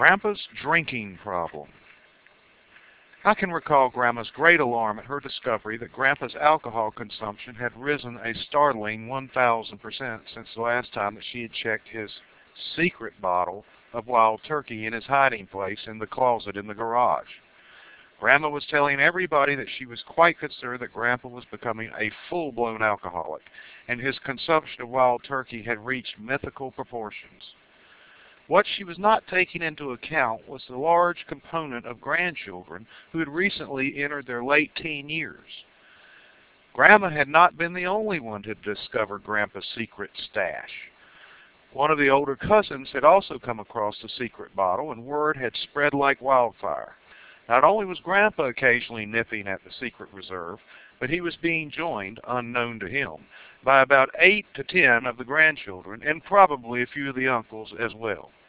Grandpa's drinking problem. I can recall Grandma's great alarm at her discovery that Grandpa's alcohol consumption had risen a startling 1,000% since the last time that she had checked his secret bottle of wild turkey in his hiding place in the closet in the garage. Grandma was telling everybody that she was quite concerned that Grandpa was becoming a full-blown alcoholic, and his consumption of wild turkey had reached mythical proportions. What she was not taking into account was the large component of grandchildren who had recently entered their late teen years. Grandma had not been the only one to discover Grandpa's secret stash. One of the older cousins had also come across the secret bottle, and word had spread like wildfire. Not only was Grandpa occasionally nipping at the secret reserve, but he was being joined, unknown to him, by about 8 to 10 of the grandchildren, and probably a few of the uncles as well.